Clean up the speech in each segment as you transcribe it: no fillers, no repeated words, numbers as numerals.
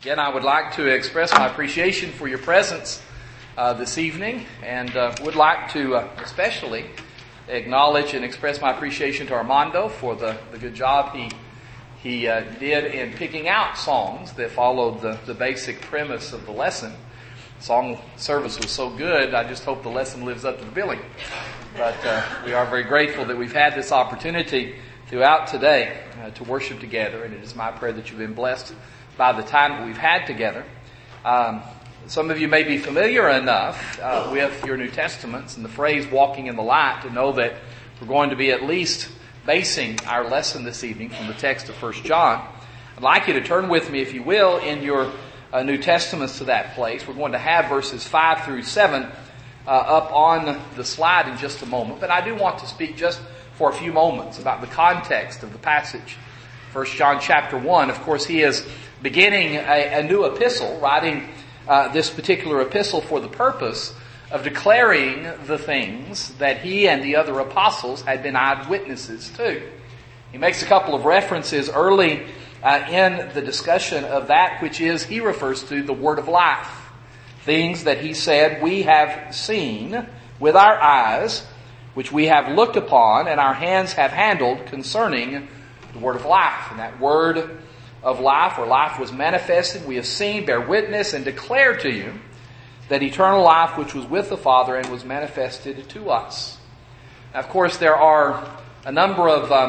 Again, I would like to express my appreciation for your presence this evening, and would like to especially acknowledge and express my appreciation to Armando for the good job he did in picking out songs that followed the basic premise of the lesson. Song service was so good, I just hope the lesson lives up to the billing. But we are very grateful that we've had this opportunity throughout today to worship together, and it is my prayer that you've been blessed by the time that we've had together. Some of you may be familiar enough with your New Testaments and the phrase walking in the light to know that we're going to be at least basing our lesson this evening from the text of 1 John. I'd like you to turn with me, if you will, in your New Testaments to that place. We're going to have verses 5 through 7 up on the slide in just a moment. But I do want to speak just for a few moments about the context of the passage. 1 John chapter 1, of course, he is beginning a new epistle, writing this particular epistle for the purpose of declaring the things that he and the other apostles had been eyewitnesses to. He makes a couple of references early in the discussion of that which is, he refers to the word of life. Things that he said we have seen with our eyes, which we have looked upon and our hands have handled concerning the word of life. And that word of life, or life was manifested, we have seen, bear witness, and declare to you that eternal life which was with the Father and was manifested to us. Now, of course, there are a number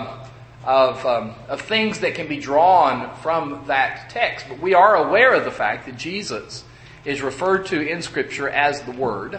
of things that can be drawn from that text, but we are aware of the fact that Jesus is referred to in Scripture as the Word.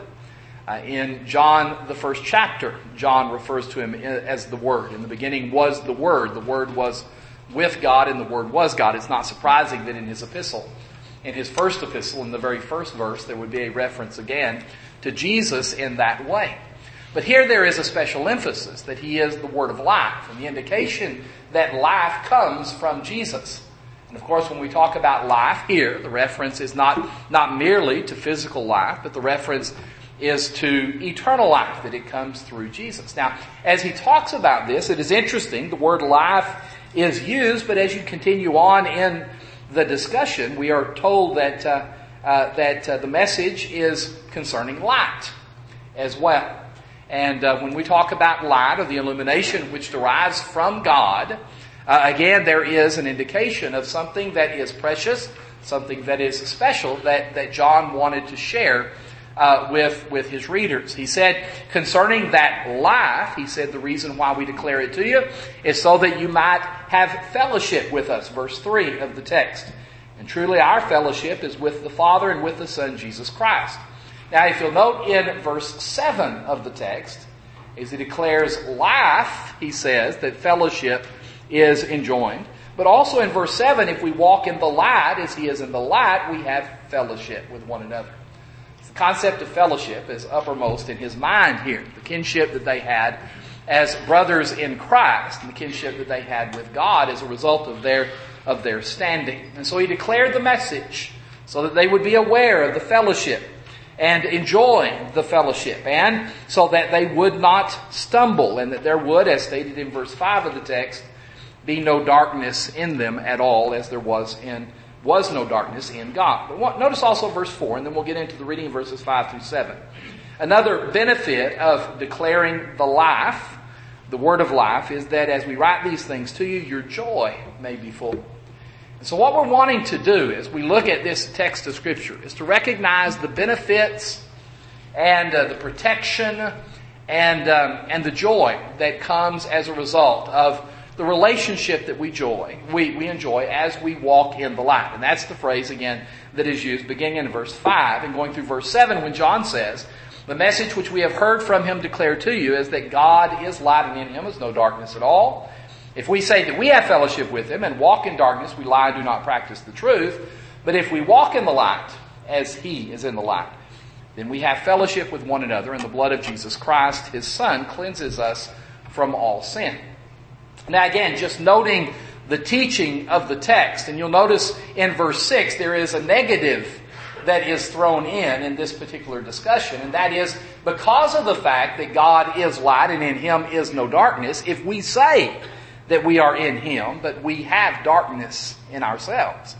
In John, the first chapter, John refers to him as the Word. In the beginning was the Word. The Word was with God and the Word was God. It's not surprising that in his epistle, in his first epistle, in the very first verse, there would be a reference again to Jesus in that way. But here there is a special emphasis that he is the Word of life, and the indication that life comes from Jesus. And of course, when we talk about life here, the reference is not merely to physical life, but the reference is to eternal life, that it comes through Jesus. Now, as he talks about this, it is interesting, the word life is used, but as you continue on in the discussion, we are told that the message is concerning light as well. And when we talk about light, or the illumination which derives from God, again, there is an indication of something that is precious, something that is special, that John wanted to share with his readers. He said, concerning that life, he said, the reason why we declare it to you is so that you might have fellowship with us. Verse 3 of the text. And truly our fellowship is with the Father and with the Son, Jesus Christ. Now, if you'll note in verse 7 of the text, as he declares life, he says that fellowship is enjoined. But also in verse 7, if we walk in the light as he is in the light, we have fellowship with one another. The concept of fellowship is uppermost in his mind here. The kinship that they had as brothers in Christ, and the kinship that they had with God as a result of their standing. And so he declared the message so that they would be aware of the fellowship and enjoy the fellowship, and so that they would not stumble, and that there would, as stated in verse 5 of the text, be no darkness in them at all, as there was no darkness in God. But notice also verse 4, and then we'll get into the reading of verses 5 through 7. Another benefit of declaring the life, the word of life, is that as we write these things to you, your joy may be full. And so what we're wanting to do as we look at this text of Scripture is to recognize the benefits and the protection and the joy that comes as a result of the relationship that we enjoy as we walk in the light. And that's the phrase, again, that is used beginning in verse 5 and going through verse 7 when John says, the message which we have heard from him declared to you is that God is light and in him is no darkness at all. If we say that we have fellowship with him and walk in darkness, we lie and do not practice the truth. But if we walk in the light as he is in the light, then we have fellowship with one another, and the blood of Jesus Christ, his Son, cleanses us from all sin. Now again, just noting the teaching of the text, and you'll notice in verse 6 there is a negative that is thrown in this particular discussion, and that is because of the fact that God is light and in him is no darkness, if we say that we are in him, but we have darkness in ourselves,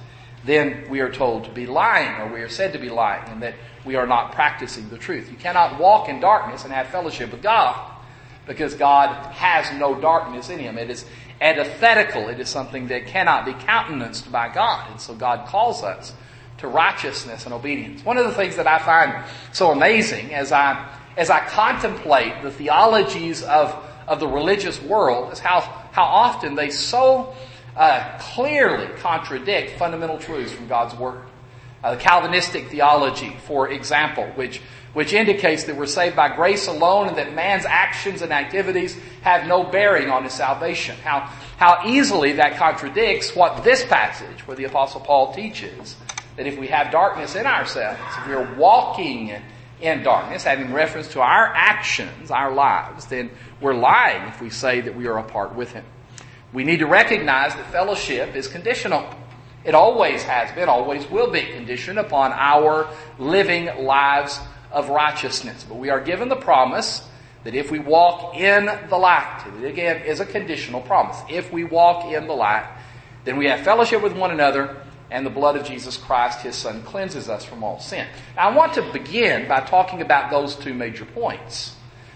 then we are told to be lying, or we are said to be lying, and that we are not practicing the truth. You cannot walk in darkness and have fellowship with God, because God has no darkness in Him. It is antithetical. It is something that cannot be countenanced by God. And so God calls us to righteousness and obedience. One of the things that I find so amazing as I contemplate the theologies of the religious world is how often they so clearly contradict fundamental truths from God's Word. The Calvinistic theology, for example, which indicates that we're saved by grace alone and that man's actions and activities have no bearing on his salvation. How easily that contradicts what this passage, where the Apostle Paul teaches that if we have darkness in ourselves, if we are walking in darkness, having reference to our actions, our lives, then we're lying if we say that we are apart with Him. We need to recognize that fellowship is conditional. It always has been, always will be, conditioned upon our living lives of righteousness. But we are given the promise that if we walk in the light, it again is a conditional promise. If we walk in the light, then we have fellowship with one another, and the blood of Jesus Christ, His Son, cleanses us from all sin. Now, I want to begin by talking about those two major points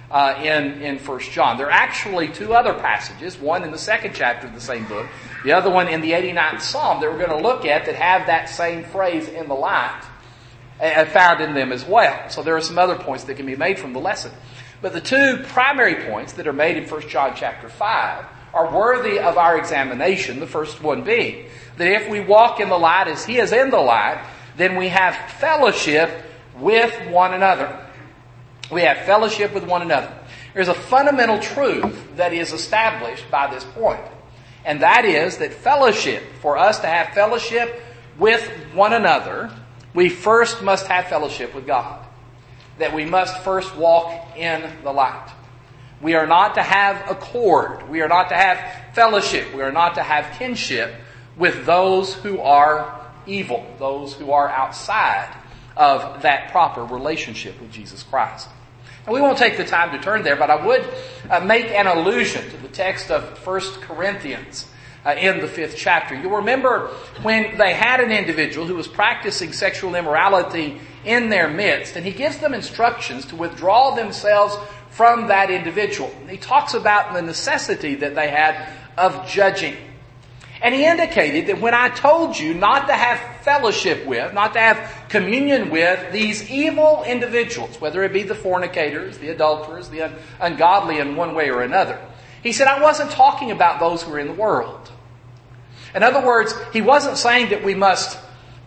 in 1 John. There are actually two other passages, one in the second chapter of the same book, the other one in the 89th Psalm that we're going to look at that have that same phrase, in the light, found in them as well. So there are some other points that can be made from the lesson. But the two primary points that are made in 1 John chapter 5 are worthy of our examination, the first one being that if we walk in the light as He is in the light, then we have fellowship with one another. We have fellowship with one another. There's a fundamental truth that is established by this point, and that is that fellowship, for us to have fellowship with one another, we first must have fellowship with God. That we must first walk in the light. We are not to have accord. We are not to have fellowship. We are not to have kinship with those who are evil, those who are outside of that proper relationship with Jesus Christ. And we won't take the time to turn there, but I would make an allusion to the text of 1 Corinthians in the 5th chapter. You'll remember when they had an individual who was practicing sexual immorality in their midst, and he gives them instructions to withdraw themselves from that individual. He talks about the necessity that they had of judging. And he indicated that when I told you not to have fellowship with, not to have communion with these evil individuals, whether it be the fornicators, the adulterers, the ungodly in one way or another, he said, I wasn't talking about those who are in the world. In other words, he wasn't saying that we must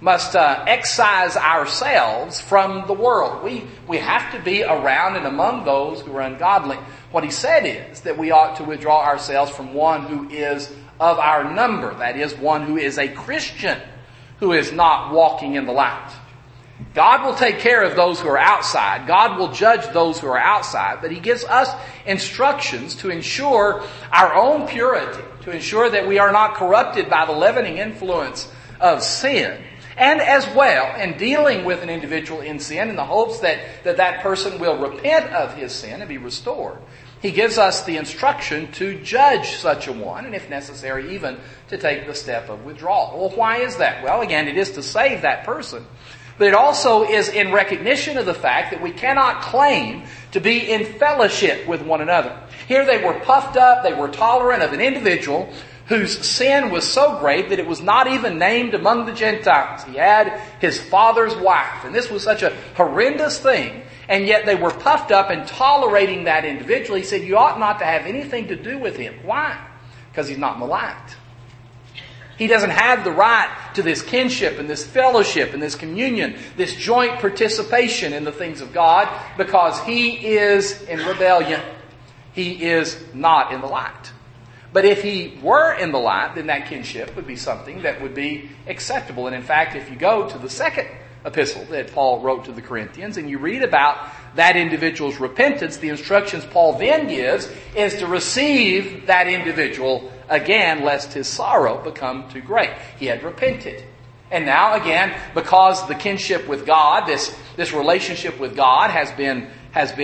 excise ourselves from the world. We have to be around and among those who are ungodly. What he said is that we ought to withdraw ourselves from one who is of our number. That is, one who is a Christian who is not walking in the light. God will take care of those who are outside. God will judge those who are outside. But He gives us instructions to ensure our own purity, to ensure that we are not corrupted by the leavening influence of sin. And as well, in dealing with an individual in sin in the hopes that person will repent of his sin and be restored, He gives us the instruction to judge such a one, and if necessary, even to take the step of withdrawal. Well, why is that? Well, again, it is to save that person. But it also is in recognition of the fact that we cannot claim to be in fellowship with one another. Here they were puffed up, they were tolerant of an individual whose sin was so great that it was not even named among the Gentiles. He had his father's wife, and this was such a horrendous thing, and yet they were puffed up and tolerating that individual. He said, you ought not to have anything to do with him. Why? Because he's not in the light. He doesn't have the right to this kinship and this fellowship and this communion, this joint participation in the things of God, because he is in rebellion. He is not in the light. But if he were in the light, then that kinship would be something that would be acceptable. And in fact, if you go to the second epistle that Paul wrote to the Corinthians and you read about that individual's repentance, the instructions Paul then gives is to receive that individual again, lest his sorrow become too great. He had repented. And now again, because the kinship with God, this relationship with God has been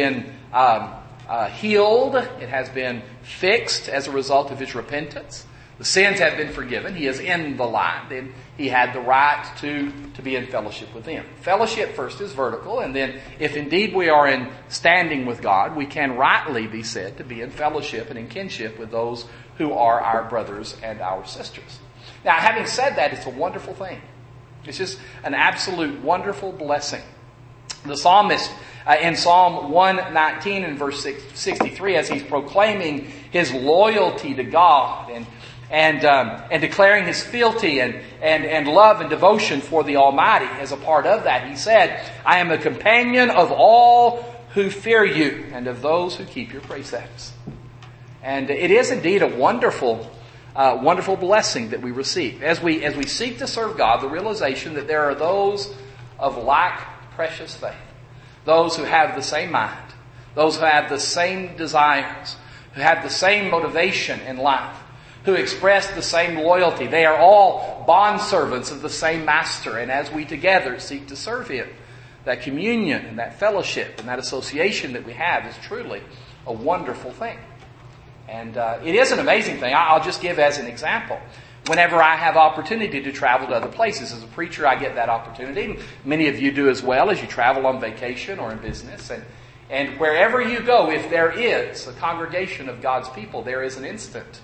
healed, it has been fixed as a result of his repentance, The sins have been forgiven. He is in the light. Then he had the right to be in fellowship with them. Fellowship first is vertical, and then if indeed we are in standing with God, we can rightly be said to be in fellowship and in kinship with those who are our brothers and our sisters. Now, having said that, it's a wonderful thing. It's just an absolute wonderful blessing. The psalmist in Psalm 119 and verse 63, as he's proclaiming his loyalty to God and declaring his fealty and love and devotion for the Almighty as a part of that, he said, I am a companion of all who fear you and of those who keep your precepts. And it is indeed a wonderful blessing that we receive. As we seek to serve God, the realization that there are those of like precious faith, those who have the same mind, those who have the same desires, who have the same motivation in life, who express the same loyalty. They are all bondservants of the same master, and as we together seek to serve him, that communion and that fellowship and that association that we have is truly a wonderful thing. And it is an amazing thing. I'll just give as an example. Whenever I have opportunity to travel to other places, as a preacher I get that opportunity. Many of you do as well as you travel on vacation or in business. And wherever you go, if there is a congregation of God's people, there is an instant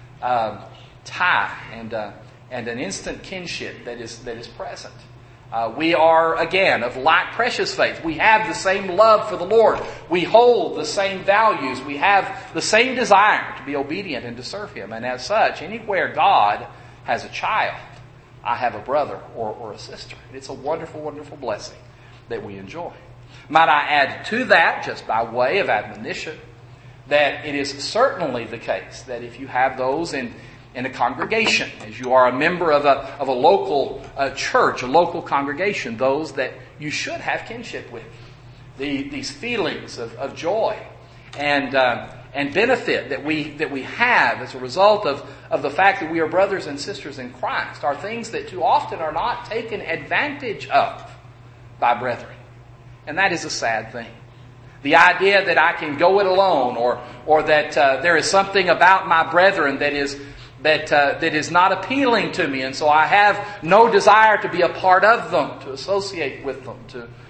tie and an instant kinship that is present. We are, again, of like precious faith. We have the same love for the Lord. We hold the same values. We have the same desire to be obedient and to serve him. And as such, anywhere God has a child, I have a brother or a sister. It's a wonderful, wonderful blessing that we enjoy. Might I add to that, just by way of admonition, that it is certainly the case that if you have those in a congregation, as you are a member of a local church, a local congregation, those that you should have kinship with, these feelings of joy and benefit that we have as a result of the fact that we are brothers and sisters in Christ, are things that too often are not taken advantage of by brethren, and that is a sad thing. The idea that I can go it alone, or that there is something about my brethren that is not appealing to me, and so I have no desire to be a part of them, to associate with them,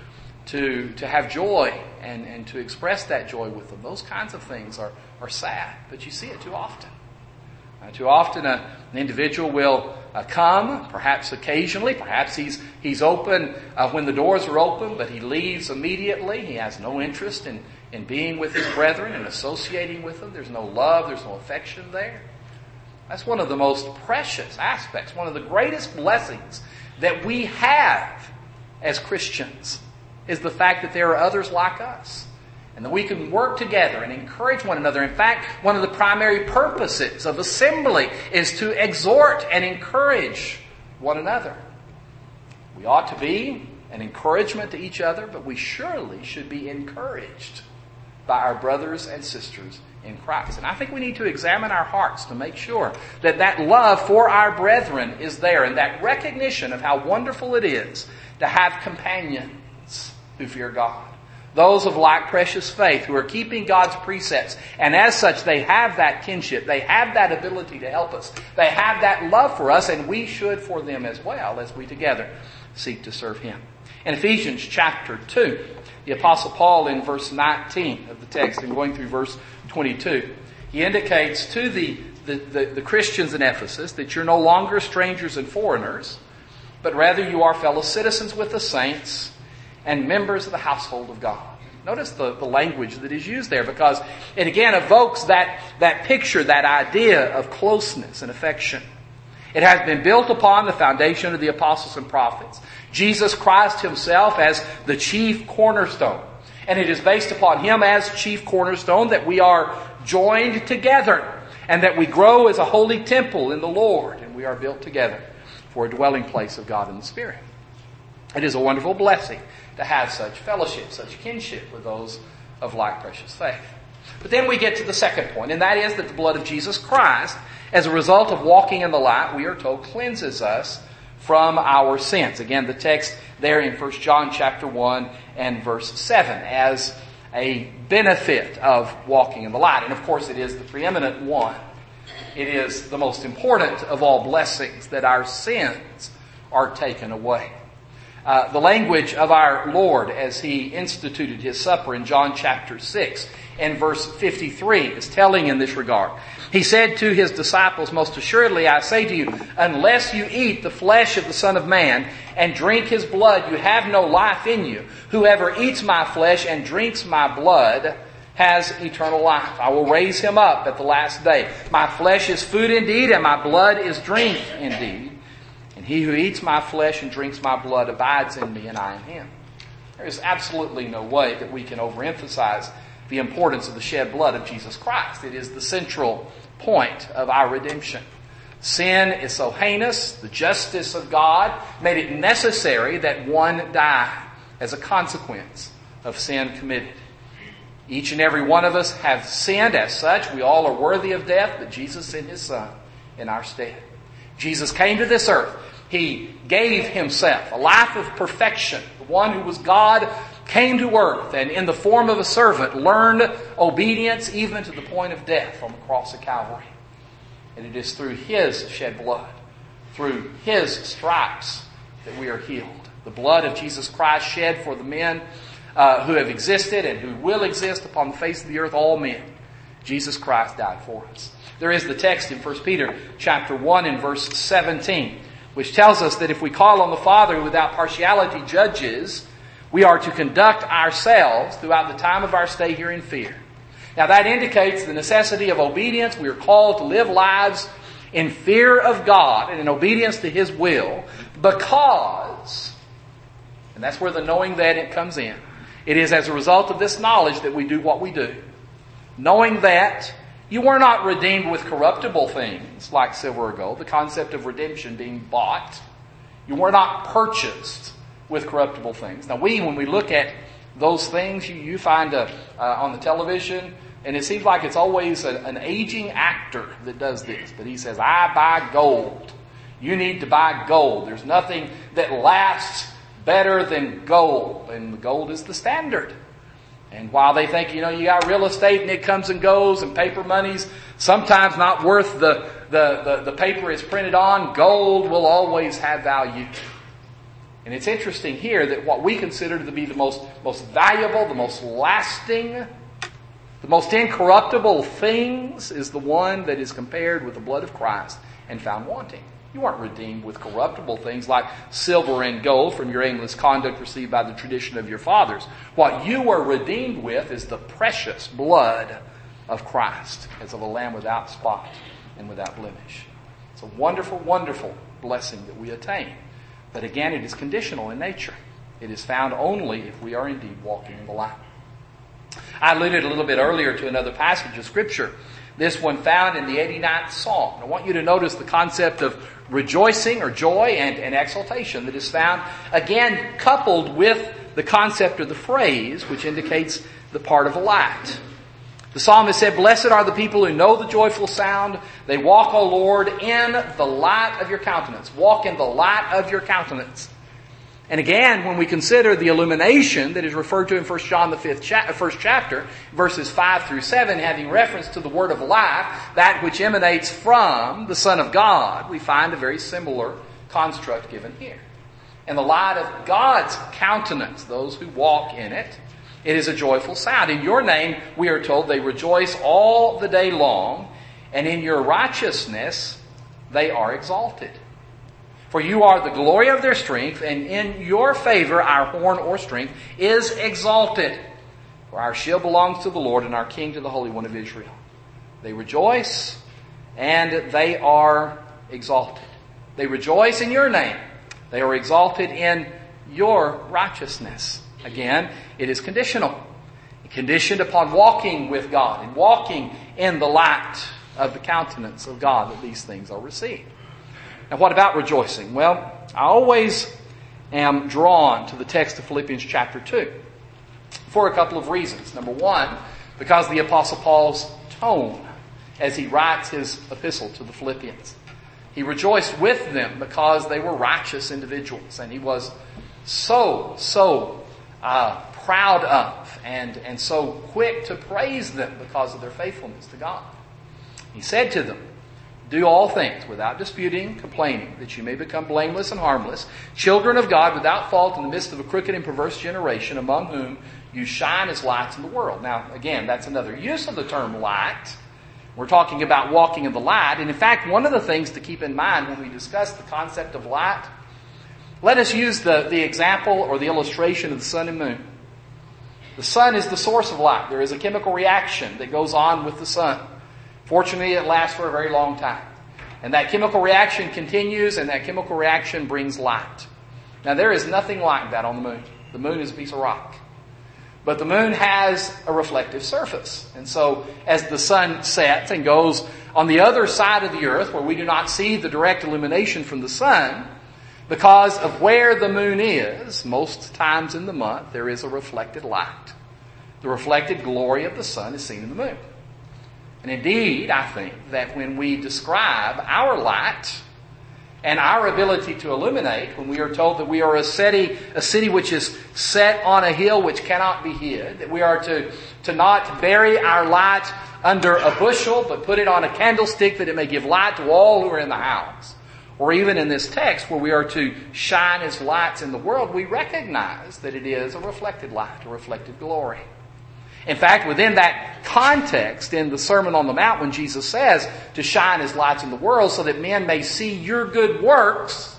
to have joy and to express that joy with them. Those kinds of things are sad, but you see it too often. Too often an individual will come, perhaps occasionally, perhaps he's open when the doors are open, but he leaves immediately. He has no interest in being with his brethren and associating with them. There's no love, there's no affection there. That's one of the most precious aspects, one of the greatest blessings that we have as Christians, is the fact that there are others like us, and that we can work together and encourage one another. In fact, one of the primary purposes of assembly is to exhort and encourage one another. We ought to be an encouragement to each other, but we surely should be encouraged by our brothers and sisters in Christ. And I think we need to examine our hearts to make sure that love for our brethren is there, and that recognition of how wonderful it is to have companions who fear God. Those of like precious faith who are keeping God's precepts. And as such, they have that kinship. They have that ability to help us. They have that love for us, and we should for them as well, as we together seek to serve him. In Ephesians chapter 2, the Apostle Paul in verse 19 of the text, and going through verse 22, he indicates to the Christians in Ephesus that you're no longer strangers and foreigners, but rather you are fellow citizens with the saints and members of the household of God. Notice the language that is used there, because it again evokes that picture, that idea of closeness and affection. It has been built upon the foundation of the apostles and prophets, Jesus Christ himself as the chief cornerstone. And it is based upon him as chief cornerstone that we are joined together, and that we grow as a holy temple in the Lord, and we are built together for a dwelling place of God in the Spirit. It is a wonderful blessing to have such fellowship, such kinship with those of like precious faith. But then we get to the second point, and that is that the blood of Jesus Christ, as a result of walking in the light, we are told, cleanses us from our sins. Again, the text there in 1 John chapter 1 and verse 7 as a benefit of walking in the light. And of course it is the preeminent one it is the most important of all blessings that our sins are taken away. The language of our Lord as He instituted His supper in John chapter 6 and verse 53 is telling in this regard. He said to His disciples, "Most assuredly I say to you, unless you eat the flesh of the Son of Man and drink His blood, you have no life in you. Whoever eats my flesh and drinks my blood has eternal life. I will raise him up at the last day. My flesh is food indeed, and my blood is drink indeed. And he who eats my flesh and drinks my blood abides in me, and I in him." There is absolutely no way that we can overemphasize the importance of the shed blood of Jesus Christ. It is the central point of our redemption. Sin is so heinous, the justice of God made it necessary that one die as a consequence of sin committed. Each and every one of us have sinned as such. We all are worthy of death, but Jesus sent His Son in our stead. Jesus came to this earth. He gave Himself a life of perfection. The one who was God came to earth and in the form of a servant learned obedience even to the point of death on the cross of Calvary. And it is through His shed blood, through His stripes, that we are healed. The blood of Jesus Christ shed for the men who have existed and who will exist upon the face of the earth, all men. Jesus Christ died for us. There is the text in 1 Peter chapter 1 and verse 17, which tells us that if we call on the Father who without partiality judges, we are to conduct ourselves throughout the time of our stay here in fear. Now that indicates the necessity of obedience. We are called to live lives in fear of God and in obedience to His will because, and that's where the knowing that it comes in, it is as a result of this knowledge that we do what we do. Knowing that you were not redeemed with corruptible things like silver or gold, the concept of redemption being bought. You were not purchased with corruptible things. Now when we look at those things, you find on the television, and it seems like it's always an aging actor that does this. But he says, "I buy gold." You need to buy gold. There's nothing that lasts better than gold. And the gold is the standard. And while they think, you got real estate and it comes and goes and paper money's sometimes not worth the paper it's printed on, gold will always have value. And it's interesting here that what we consider to be the most valuable, the most lasting, the most incorruptible things is the one that is compared with the blood of Christ and found wanting. You weren't redeemed with corruptible things like silver and gold from your aimless conduct received by the tradition of your fathers. What you were redeemed with is the precious blood of Christ, as of a lamb without spot and without blemish. It's a wonderful, wonderful blessing that we attain. But again, it is conditional in nature. It is found only if we are indeed walking in the light. I alluded a little bit earlier to another passage of Scripture. This one found in the 89th Psalm. I want you to notice the concept of rejoicing or joy and exultation that is found, again, coupled with the concept of the phrase, which indicates the part of a light. The psalmist said, "Blessed are the people who know the joyful sound. They walk, O Lord, in the light of your countenance." Walk in the light of your countenance. And again, when we consider the illumination that is referred to in 1 John the first chapter, verses 5 through 7, having reference to the word of life, that which emanates from the Son of God, we find a very similar construct given here. In the light of God's countenance, those who walk in it, it is a joyful sound. In your name, we are told, they rejoice all the day long, and in your righteousness they are exalted. For you are the glory of their strength, and in your favor our horn or strength is exalted. For our shield belongs to the Lord, and our King to the Holy One of Israel. They rejoice, and they are exalted. They rejoice in your name. They are exalted in your righteousness. Again, it is conditional. Conditioned upon walking with God and walking in the light of the countenance of God that these things are received. Now, what about rejoicing? Well, I always am drawn to the text of Philippians chapter 2 for a couple of reasons. Number one, because of the Apostle Paul's tone as he writes his epistle to the Philippians. He rejoiced with them because they were righteous individuals, and he was so proud of and so quick to praise them because of their faithfulness to God. He said to them, Do all things without disputing, complaining, that you may become blameless and harmless, children of God without fault in the midst of a crooked and perverse generation, among whom you shine as lights in the world. Now, again, that's another use of the term light. We're talking about walking in the light. And in fact, one of the things to keep in mind when we discuss the concept of light, let us use the example or the illustration of the sun and moon. The sun is the source of light. There is a chemical reaction that goes on with the sun. Fortunately, it lasts for a very long time. And that chemical reaction continues, and that chemical reaction brings light. Now, there is nothing like that on the moon. The moon is a piece of rock. But the moon has a reflective surface. And so, as the sun sets and goes on the other side of the earth, where we do not see the direct illumination from the sun, because of where the moon is, most times in the month, there is a reflected light. The reflected glory of the sun is seen in the moon. And indeed, I think that when we describe our light and our ability to illuminate, when we are told that we are a city which is set on a hill which cannot be hid, that we are to not bury our light under a bushel, but put it on a candlestick that it may give light to all who are in the house. Or even in this text where we are to shine as lights in the world, we recognize that it is a reflected light, a reflected glory. In fact, within that context, in the Sermon on the Mount, when Jesus says to shine as lights in the world so that men may see your good works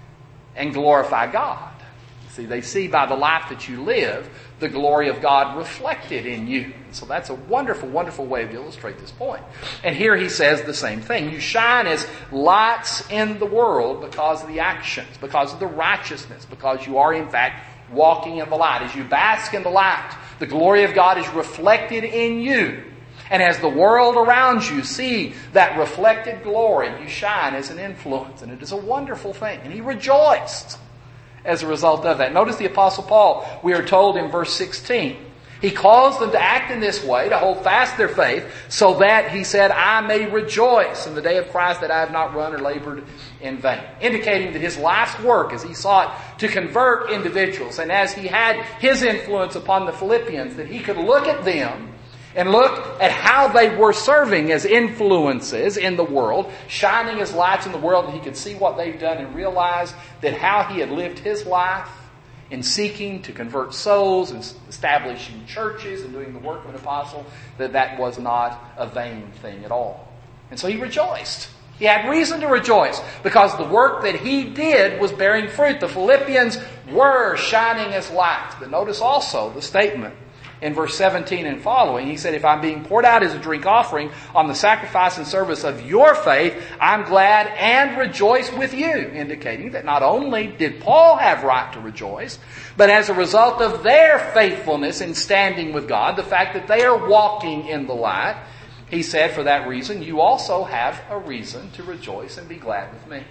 and glorify God. See, they see by the life that you live the glory of God reflected in you. And so that's a wonderful, wonderful way to illustrate this point. And here he says the same thing. You shine as lights in the world because of the actions, because of the righteousness, because you are in fact walking in the light. As you bask in the light, the glory of God is reflected in you. And as the world around you see that reflected glory, you shine as an influence. And it is a wonderful thing. And he rejoiced as a result of that. Notice the Apostle Paul, we are told in verse 16, he calls them to act in this way, to hold fast their faith, so that, he said, I may rejoice in the day of Christ that I have not run or labored in vain. Indicating that his life's work, as he sought to convert individuals, and as he had his influence upon the Philippians, that he could look at them and look at how they were serving as influences in the world, shining as lights in the world, and he could see what they've done and realize that how he had lived his life in seeking to convert souls and establishing churches and doing the work of an apostle, that was not a vain thing at all. And so he rejoiced. He had reason to rejoice because the work that he did was bearing fruit. The Philippians were shining as lights. But notice also the statement in verse 17 and following. He said, if I'm being poured out as a drink offering on the sacrifice and service of your faith, I'm glad and rejoice with you. Indicating that not only did Paul have right to rejoice, but as a result of their faithfulness in standing with God, the fact that they are walking in the light, he said, for that reason, you also have a reason to rejoice and be glad with me.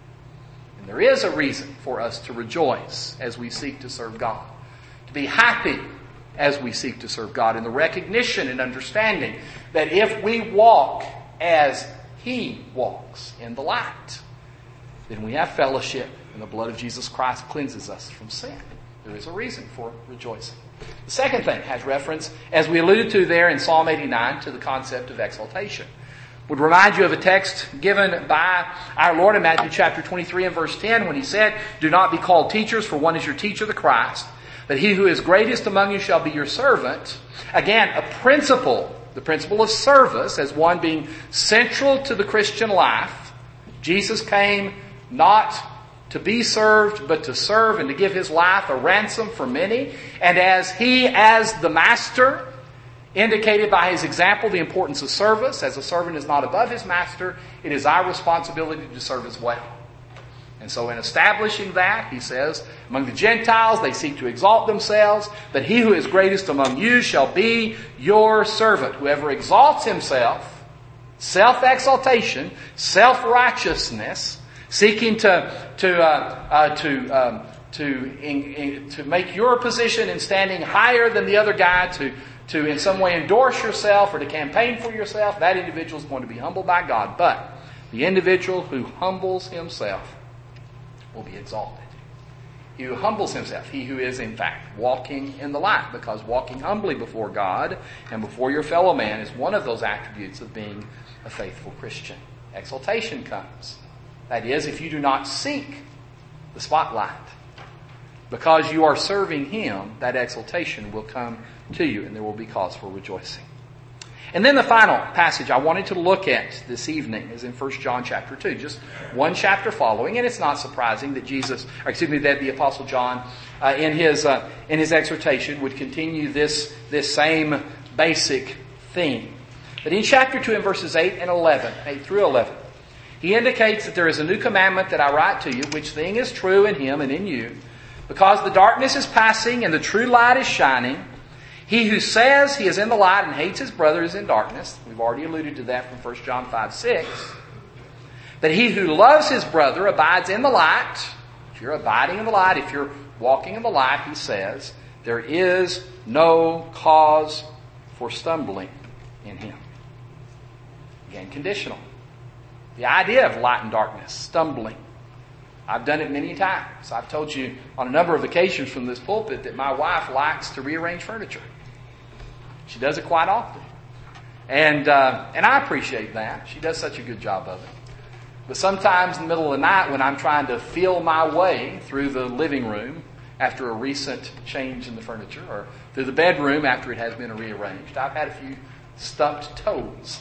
And there is a reason for us to rejoice as we seek to serve God. To be happy as we seek to serve God, in the recognition and understanding that if we walk as he walks in the light, then we have fellowship, and the blood of Jesus Christ cleanses us from sin. There is a reason for rejoicing. The second thing has reference, as we alluded to there in Psalm 89, to the concept of exaltation. Would remind you of a text given by our Lord in Matthew chapter 23 and verse 10 when he said, do not be called teachers, for one is your teacher, the Christ. But he who is greatest among you shall be your servant. Again, a principle, the principle of service as one being central to the Christian life. Jesus came not to be served, but to serve and to give his life a ransom for many. And as he, as the master, indicated by his example the importance of service, as a servant is not above his master, it is our responsibility to serve as well. And so in establishing that, he says, among the Gentiles they seek to exalt themselves, but he who is greatest among you shall be your servant. Whoever exalts himself, self-exaltation, self-righteousness, seeking to make your position in standing higher than the other guy, to in some way endorse yourself or to campaign for yourself, that individual is going to be humbled by God. But the individual who humbles himself will be exalted. He who humbles himself, he who is in fact walking in the light, because walking humbly before God and before your fellow man is one of those attributes of being a faithful Christian. exaltation comes. That is, if you do not seek the spotlight. Because you are serving Him, that exaltation will come to you, and there will be cause for rejoicing. And then the final passage I wanted to look at this evening is in 1 John chapter 2, just one chapter following, and it's not surprising that that the Apostle John, in his exhortation, would continue this same basic theme. But in chapter 2, in verses 8 through 11, he indicates that there is a new commandment that I write to you, which thing is true in Him and in you, because the darkness is passing and the true light is shining. He who says he is in the light and hates his brother is in darkness. We've already alluded to that from 1 John 5:6. But he who loves his brother abides in the light. If you're abiding in the light, if you're walking in the light, he says, there is no cause for stumbling in him. Again, conditional. The idea of light and darkness, stumbling. I've done it many times. I've told you on a number of occasions from this pulpit that my wife likes to rearrange furniture. She does it quite often. And I appreciate that. She does such a good job of it. But sometimes in the middle of the night when I'm trying to feel my way through the living room after a recent change in the furniture, or through the bedroom after it has been rearranged, I've had a few stubbed toes,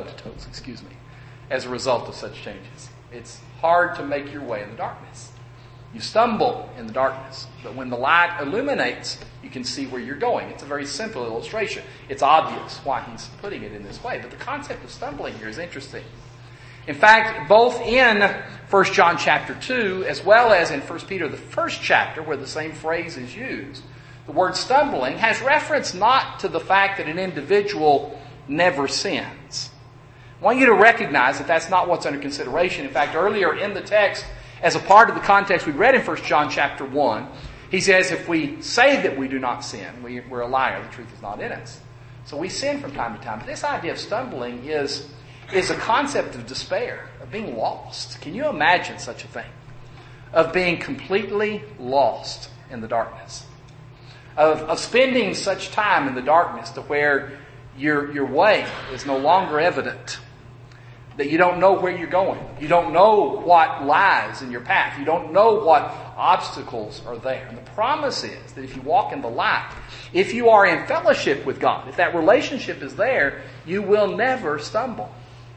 as a result of such changes. It's hard to make your way in the darkness. You stumble in the darkness, but when the light illuminates, you can see where you're going. It's a very simple illustration. It's obvious why he's putting it in this way, but the concept of stumbling here is interesting. In fact, both in 1 John chapter 2, as well as in 1 Peter, the first chapter, where the same phrase is used, the word stumbling has reference not to the fact that an individual never sins. I want you to recognize that that's not what's under consideration. In fact, earlier in the text, as a part of the context we read in 1 John chapter 1, he says if we say that we do not sin, we're a liar, the truth is not in us. So we sin from time to time. But this idea of stumbling is a concept of despair, of being lost. Can you imagine such a thing? Of being completely lost in the darkness. Of spending such time in the darkness to where your way is no longer evident. That you don't know where you're going. You don't know what lies in your path. You don't know what obstacles are there. And the promise is that if you walk in the light, if you are in fellowship with God, if that relationship is there, you will never stumble.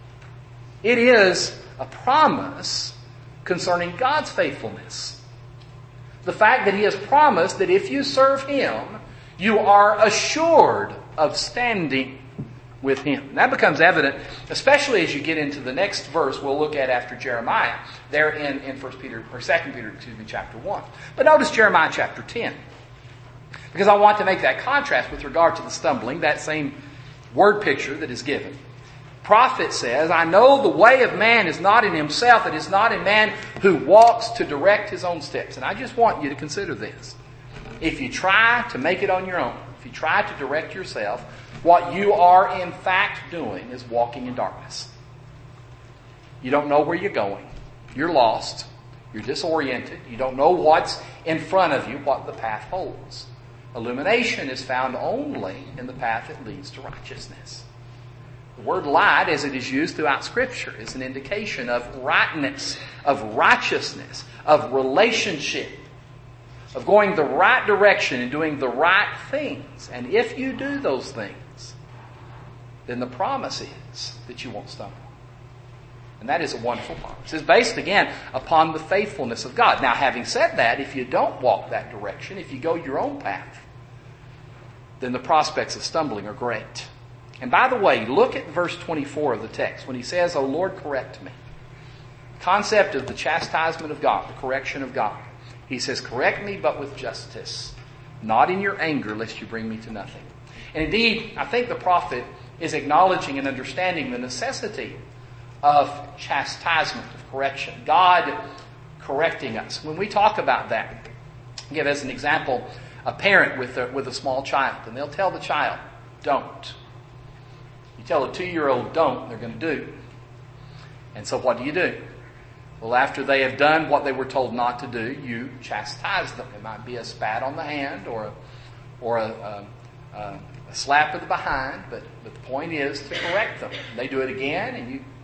It is a promise concerning God's faithfulness. The fact that He has promised that if you serve Him, you are assured of standing with Him. And that becomes evident, especially as you get into the next verse we'll look at after Jeremiah, there in 2 Peter, chapter 1. But notice Jeremiah chapter 10. Because I want to make that contrast with regard to the stumbling, that same word picture that is given. Prophet says, I know the way of man is not in himself, it is not in man who walks to direct his own steps. And I just want you to consider this. If you try to make it on your own, if you try to direct yourself, what you are in fact doing is walking in darkness. You don't know where you're going. You're lost. You're disoriented. You don't know what's in front of you, what the path holds. Illumination is found only in the path that leads to righteousness. The word light, as it is used throughout Scripture, is an indication of rightness, of righteousness, of relationship, of going the right direction and doing the right things. And if you do those things, then the promise is that you won't stumble. And that is a wonderful promise. It's based, again, upon the faithfulness of God. Now, having said that, if you don't walk that direction, if you go your own path, then the prospects of stumbling are great. And by the way, look at verse 24 of the text when he says, O Lord, correct me. Concept of the chastisement of God, the correction of God. He says, correct me, but with justice, not in your anger, lest you bring me to nothing. And indeed, I think the prophet is acknowledging and understanding the necessity of chastisement, of correction. God correcting us. When we talk about that, I'll give as an example a parent with a small child, and they'll tell the child, don't. You tell a 2-year-old don't, they're going to do. And so what do? Well, after they have done what they were told not to do, you chastise them. It might be a spat on the hand or a slap of the behind, but the point is to correct them. They do it again, and you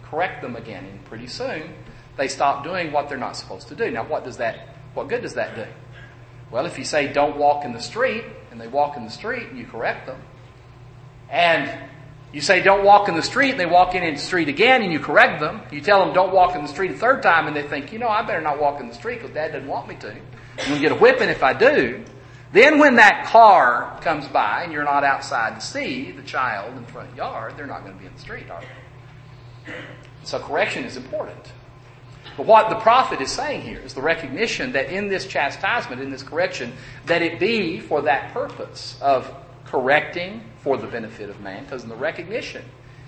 correct them again. And pretty soon, they stop doing what they're not supposed to do. Now, what good does that do? Well, if you say don't walk in the street, and they walk in the street, and you correct them, and you say don't walk in the street, and they walk in the street again, and you correct them, you tell them don't walk in the street a third time, and they think, I better not walk in the street because Dad doesn't want me to. I'm going to get a whipping if I do. Then when that car comes by and you're not outside to see the child in the front yard, they're not going to be in the street, are they? So correction is important. But what the prophet is saying here is the recognition that in this chastisement, in this correction, that it be for that purpose of correcting for the benefit of man. Because in the recognition,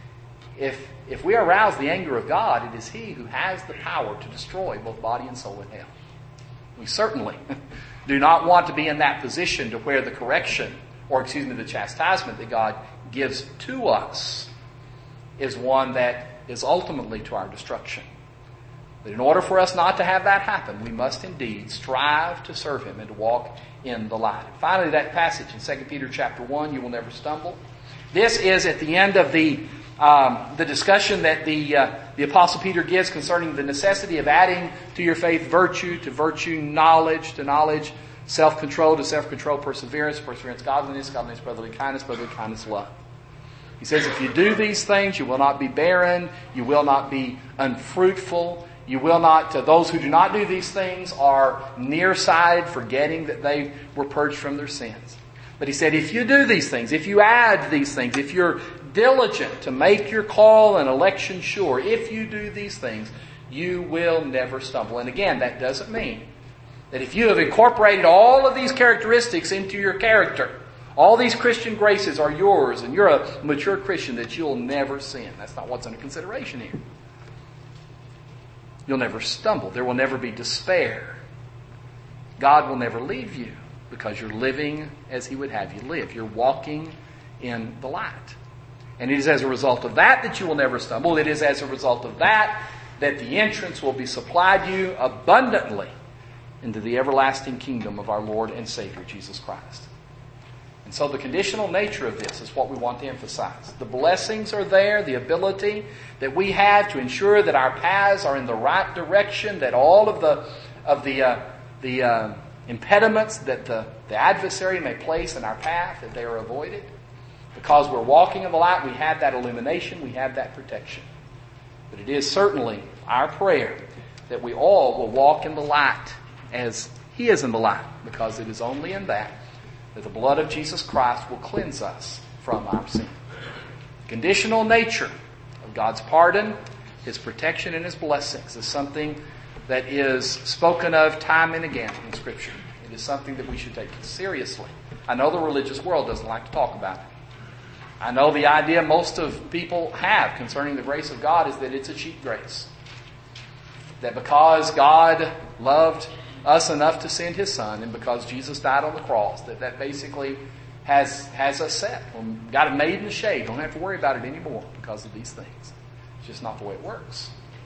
if we arouse the anger of God, it is He who has the power to destroy both body and soul in hell. We certainly do not want to be in that position to where the correction, the chastisement that God gives to us is one that is ultimately to our destruction. But in order for us not to have that happen, we must indeed strive to serve Him and to walk in the light. And finally, that passage in 2 Peter chapter 1, you will never stumble. This is at the end of the discussion that the Apostle Peter gives concerning the necessity of adding to your faith virtue, to virtue knowledge, to knowledge self-control, to self-control perseverance, perseverance godliness, godliness brotherly kindness love. He says if you do these things, you will not be barren, you will not be unfruitful, you will not, those who do not do these things are nearsighted, forgetting that they were purged from their sins. But he said, if you do these things, if you add these things, if you're diligent to make your call and election sure, if you do these things, you will never stumble. And again, that doesn't mean that if you have incorporated all of these characteristics into your character, all these Christian graces are yours, and you're a mature Christian, that you'll never sin. That's not what's under consideration here. You'll never stumble. There will never be despair. God will never leave you because you're living as He would have you live. You're walking in the light. And it is as a result of that you will never stumble. It is as a result of that the entrance will be supplied you abundantly into the everlasting kingdom of our Lord and Savior, Jesus Christ. And so the conditional nature of this is what we want to emphasize. The blessings are there, the ability that we have to ensure that our paths are in the right direction, that all of the impediments that the adversary may place in our path, that they are avoided. Because we're walking in the light, we have that illumination, we have that protection. But it is certainly our prayer that we all will walk in the light as He is in the light, because it is only in that the blood of Jesus Christ will cleanse us from our sin. The conditional nature of God's pardon, His protection, and His blessings is something that is spoken of time and again in Scripture. It is something that we should take seriously. I know the religious world doesn't like to talk about it. I know the idea most of people have concerning the grace of God is that it's a cheap grace. That because God loved us enough to send His Son, and because Jesus died on the cross, that basically has us set. We've got it made in the shade. Don't have to worry about it anymore because of these things. It's just not the way it works.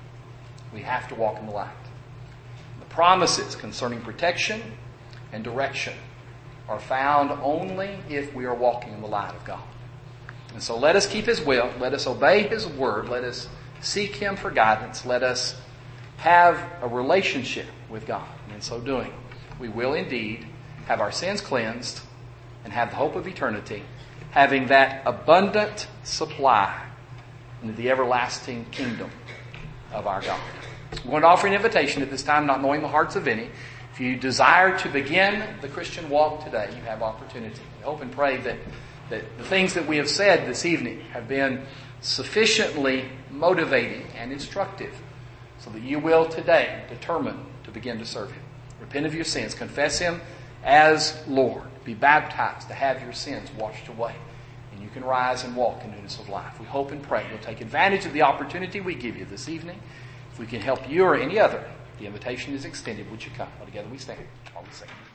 We have to walk in the light. The promises concerning protection and direction are found only if we are walking in the light of God. And so let us keep His will. Let us obey His word. Let us seek Him for guidance. Let us have a relationship with God. And in so doing, we will indeed have our sins cleansed and have the hope of eternity, having that abundant supply into the everlasting kingdom of our God. We're going to offer an invitation at this time, not knowing the hearts of any. If you desire to begin the Christian walk today, you have opportunity. We hope and pray that the things that we have said this evening have been sufficiently motivating and instructive so that you will today determine to begin to serve Him. Repent of your sins. Confess Him as Lord. Be baptized to have your sins washed away. And you can rise and walk in newness of life. We hope and pray you'll take advantage of the opportunity we give you this evening. If we can help you or any other, the invitation is extended. Would you come? All together we stand while we sing.